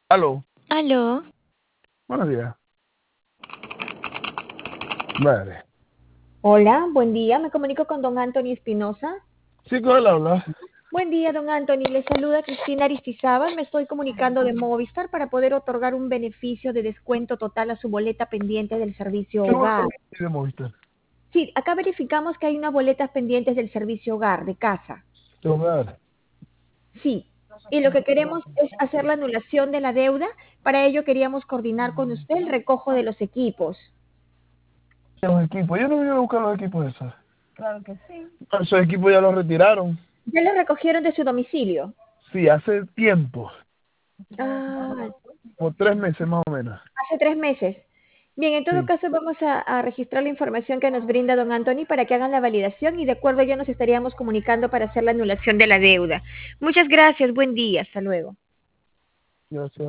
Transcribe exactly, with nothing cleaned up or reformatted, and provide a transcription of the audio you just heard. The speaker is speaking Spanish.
Aló, Aló, buenos días. Vale. Hola, buen día. Me comunico con don Anthony Espinosa. Sí, con él habla. Buen día, don Anthony. Le saluda Cristina Aristizábal. Me estoy comunicando de Movistar para poder otorgar un beneficio de descuento total a su boleta pendiente del servicio ¿Qué número hogar. de Movistar? Sí, acá verificamos que hay unas boletas pendientes del servicio hogar de casa. De hogar. Sí, y lo que queremos es hacer la anulación de la deuda. Para ello queríamos coordinar con usted el recojo de los equipos. Los equipos. Yo no vine a buscar los equipos esos. Esos equipos ya los retiraron. ¿Ya lo recogieron de su domicilio? Sí, hace tiempo. Ah, Como tres meses más o menos. hace tres meses. Bien, en todo Sí. caso vamos a, a registrar la información que nos brinda don Anthony para que hagan la validación y de acuerdo ya nos estaríamos comunicando para hacer la anulación de la deuda. Muchas gracias, buen día, hasta luego. Gracias.